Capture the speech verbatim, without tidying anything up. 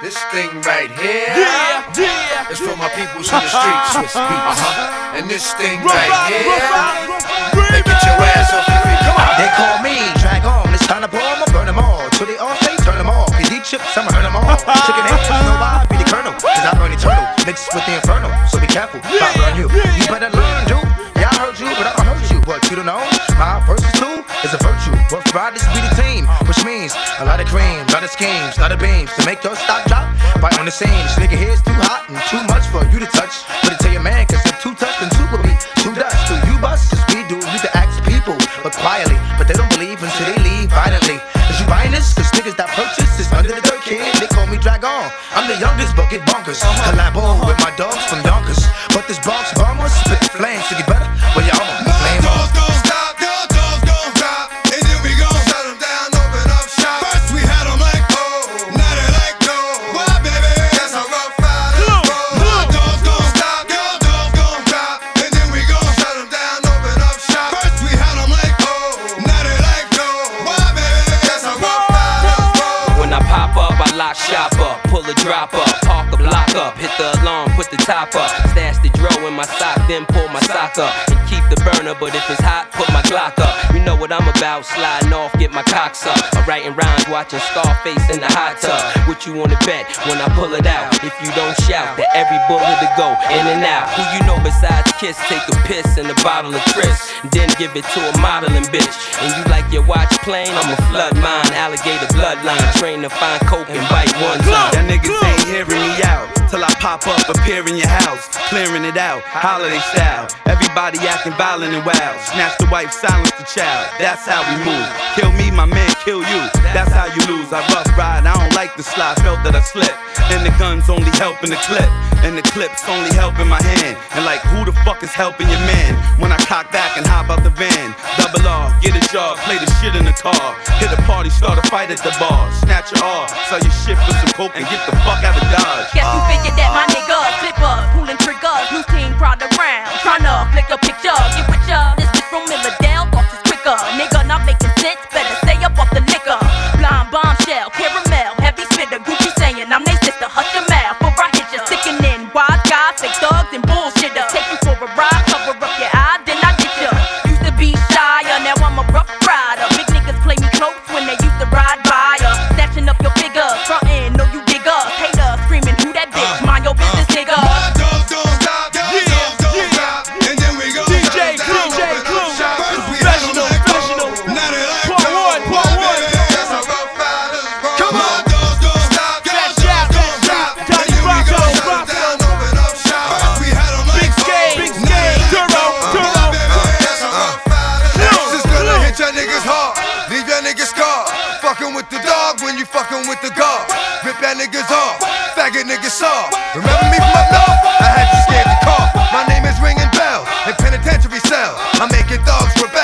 This thing right here, yeah, yeah, it's for my peoples in the streets, Swiss beats. Uh-huh. And this thing right here, they get your ass off your feet. Come on. They call me Drag On. It's time to blow 'em, I'ma burn 'em all. So they all say turn 'em all. Cause these chips, I'ma earn 'em all. Chicken head, you know why I be the colonel. Cause I burn eternal, mixed with the infernal. So be careful, if I burn you. You better learn, dude. Yeah, I heard you, but I'ma hurt you. But you don't know, my versus two is a virtue. Rough riders be the team, which means a lot of cream, a lot of schemes, a lot of beams to make your stock drop. Right on the scene, this nigga here's too hot and too much for you to touch. Put it to your man, cause if two touch, then two will be two dust. Do you bust? As we do, you can ask people, but quietly. But they don't believe until they leave violently. Is you buying this? Cause niggas that purchase is under the dirt, kid. They call me Drag On. I'm the youngest, but get bonkers. Collabo with my dogs from Yonkers. But this Bronx bomber spit flames to get better. Well, y'all want flame on. Shop up, pull a drop up, park a block up, hit the alarm, put the top up, stash the dro in my sock, then pull my sock up, and keep the burner, but if it's hot, put my Glock up. You know what I'm about, sliding off, get my cocks up. I'm writing rhymes, watching Scarface in the hot tub. What you wanna bet when I pull it out? If you don't shout, that every bullet to go in and out. Who you know besides Kiss, take a piss in a bottle of Chris, and then give it to a modeling bitch. And you like your watch plain? I'ma flood mine, alligator bloodline, train to find coke and bite one time. Y'all niggas ain't hearing me out till I pop up, appear in your house, clearing it out, holiday style. Everybody acting violent and wild. Snatch the wife, silence the child. That's how we move. Kill me, my man, kill you. That's how you lose. I rough ride, I don't like the slide. Felt that I slipped. And the gun's only helping the clip. And the clip's only helping my hand. And like, who the fuck is helping your man? When I cock back and hop out the van. Double R, get a job, play the shit in the car. Hit a party, start a fight at the bar. Snatch your R, sell your shit for some coke and get the fuck out of Dodge. Guess you figured that my niggas, clippers, pulling triggers, new team crowd around, tryna flick a picture, get with ya. This is from Milledale, thoughts is quicker. Nigga not making sense, better stay up off the liquor. Blind bombshell, caramel, heavy spitter, Gucci saying I'm they sister, hush your mouth, for I hit ya. Sickening, wise guys, fake thugs and bullshitters. Take you for a ride, cover up your eye, then I get ya. Used to be shyer, now I'm a rough rider. Big niggas play me close when they used to ride by ya. Snatching up your figures, frontin', know you dig us. Haters screaming, who that bitch? Mind your business, nigga. With the dog when you fucking with the guard. Rip that niggas off, faggot niggas off. Remember me from up north? I had you scared to call. My name is ringing bells in penitentiary cell. I'm making thugs rebel.